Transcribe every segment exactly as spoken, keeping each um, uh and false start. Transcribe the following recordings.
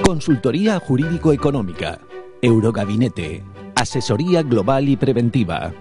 Consultoría jurídico-económica. Eurogabinete. Asesoría global y preventiva.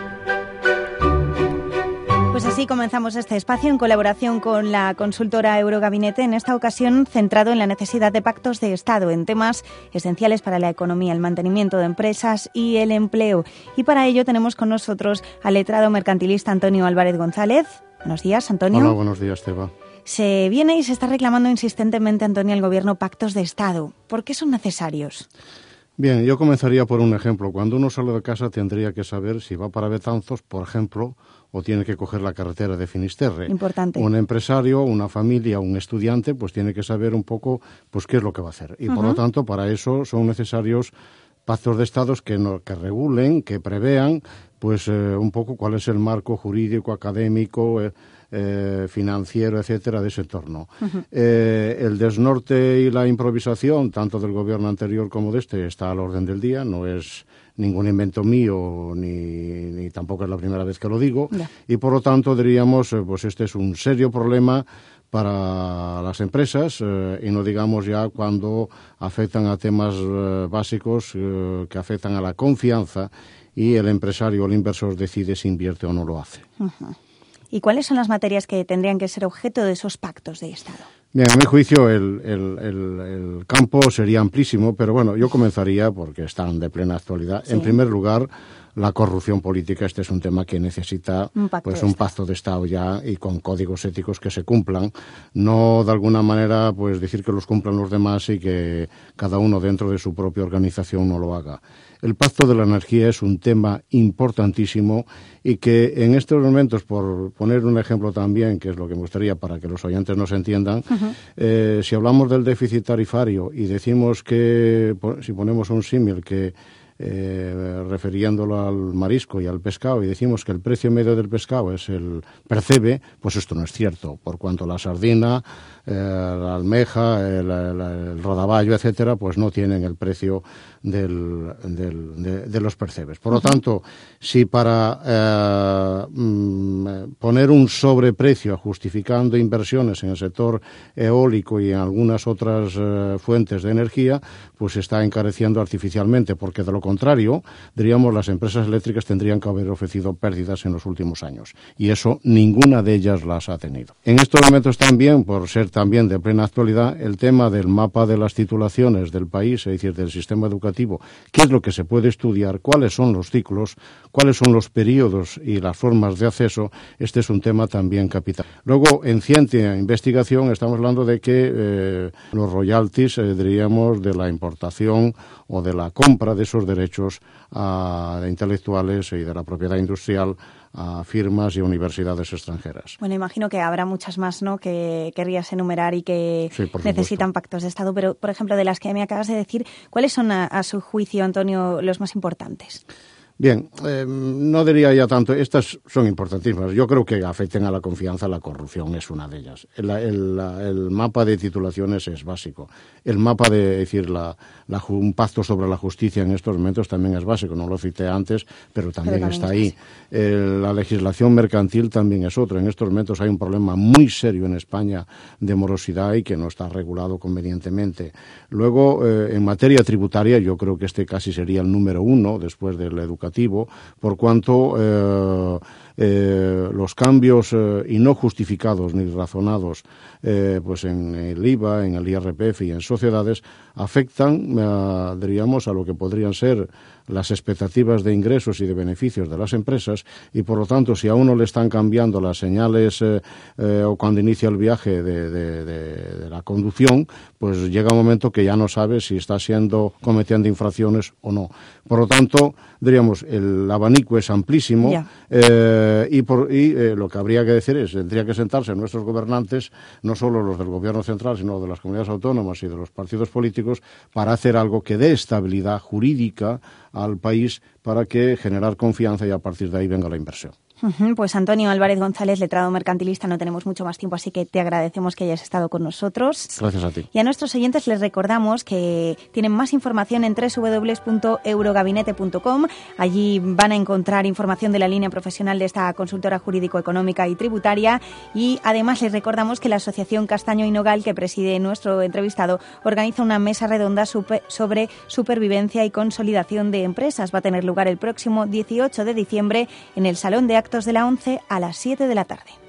Pues así comenzamos este espacio en colaboración con la consultora Eurogabinete, en esta ocasión centrado en la necesidad de pactos de Estado en temas esenciales para la economía, el mantenimiento de empresas y el empleo. Y para ello tenemos con nosotros al letrado mercantilista Antonio Álvarez González. Buenos días, Antonio. Hola, buenos días, Teba. Se viene y se está reclamando insistentemente, Antonio, al Gobierno pactos de Estado. ¿Por qué son necesarios? Bien, yo comenzaría por un ejemplo. Cuando uno sale de casa tendría que saber si va para Betanzos, por ejemplo, o tiene que coger la carretera de Finisterre. Importante. Un empresario, una familia, un estudiante, pues tiene que saber un poco pues qué es lo que va a hacer. Y, uh-huh. por lo tanto, para eso son necesarios pactos de Estados que, no, que regulen, que prevean, pues eh, un poco cuál es el marco jurídico, académico, eh, eh, financiero, etcétera, de ese entorno. Uh-huh. Eh, el desnorte y la improvisación, tanto del gobierno anterior como de este, está al orden del día, no es ningún invento mío, ni, ni tampoco es la primera vez que lo digo, yeah. y por lo tanto diríamos, eh, pues este es un serio problema para las empresas, eh, y no digamos ya cuando afectan a temas eh, básicos eh, que afectan a la confianza y el empresario o el inversor decide si invierte o no lo hace. Uh-huh. ¿Y cuáles son las materias que tendrían que ser objeto de esos pactos de Estado? Bien, a mi juicio el, el, el, el campo sería amplísimo, pero bueno, yo comenzaría, porque están de plena actualidad, sí. En primer lugar, la corrupción política. Este es un tema que necesita un pacto, pues, un pacto de Estado ya, y con códigos éticos que se cumplan. No, de alguna manera, pues decir que los cumplan los demás y que cada uno dentro de su propia organización no lo haga. El pacto de la energía es un tema importantísimo y que en estos momentos, por poner un ejemplo también, que es lo que me gustaría para que los oyentes nos entiendan, uh-huh. eh, si hablamos del déficit tarifario y decimos que, si ponemos un símil que Eh, refiriéndolo al marisco y al pescado, y decimos que el precio medio del pescado es el percebe, pues esto no es cierto, por cuanto la sardina, eh, la almeja, el, el, el rodaballo, etcétera, pues no tienen el precio del, del, de, de los percebes. Por lo tanto, si para eh, mm, poner un sobreprecio justificando inversiones en el sector eólico y en algunas otras eh, fuentes de energía, pues se está encareciendo artificialmente, porque de lo contrario, diríamos, las empresas eléctricas tendrían que haber ofrecido pérdidas en los últimos años, y eso ninguna de ellas las ha tenido. En estos momentos también, por ser también de plena actualidad, el tema del mapa de las titulaciones del país, es decir, del sistema educativo, qué es lo que se puede estudiar, cuáles son los ciclos, cuáles son los periodos y las formas de acceso, este es un tema también capital. Luego, en ciencia e investigación, estamos hablando de que eh, los royalties, eh, diríamos, de la importación o de la compra de esos derechos uh, de intelectuales y de la propiedad industrial a firmas y universidades extranjeras. Bueno, imagino que habrá muchas más, ¿no?, que querrías enumerar y que sí, necesitan pactos de Estado, pero, por ejemplo, de las que me acabas de decir, ¿cuáles son, a, a su juicio, Antonio, los más importantes? Bien, eh, no diría ya tanto, estas son importantísimas. Yo creo que afecten a la confianza, la corrupción es una de ellas. El, el, el mapa de titulaciones es básico. El mapa de, decir, la, la, un pacto sobre la justicia en estos momentos también es básico. No lo cité antes, pero también, pero también está ahí. Eh, la legislación mercantil también es otro. En estos momentos hay un problema muy serio en España de morosidad y que no está regulado convenientemente. Luego, eh, en materia tributaria, yo creo que este casi sería el número uno después de la educación, por cuanto eh, eh, los cambios eh, y no justificados ni razonados eh, pues en el I V A, en el I R P F y en sociedades afectan, eh, diríamos, a lo que podrían ser las expectativas de ingresos y de beneficios de las empresas, y por lo tanto, si a uno le están cambiando las señales eh, eh, o cuando inicia el viaje de, de, de, de la conducción, pues llega un momento que ya no sabe si está siendo cometiendo infracciones o no. Por lo tanto, diríamos, el abanico es amplísimo, yeah. eh, y, por, y eh, lo que habría que decir es, tendría que sentarse nuestros gobernantes, no solo los del gobierno central, sino de las comunidades autónomas y de los partidos políticos, para hacer algo que dé estabilidad jurídica al país, para que generar confianza y a partir de ahí venga la inversión. Pues Antonio Álvarez González, letrado mercantilista, no tenemos mucho más tiempo, así que te agradecemos que hayas estado con nosotros. Gracias a ti. Y a nuestros oyentes les recordamos que tienen más información en doble u doble u doble u punto eurogabinete punto com. Allí van a encontrar información de la línea profesional de esta consultora jurídico-económica y tributaria. Y además les recordamos que la Asociación Castaño y Nogal, que preside nuestro entrevistado, organiza una mesa redonda sobre supervivencia y consolidación de empresas. Va a tener lugar el próximo dieciocho de diciembre en el Salón de Actos de la ONCE a las siete de la tarde.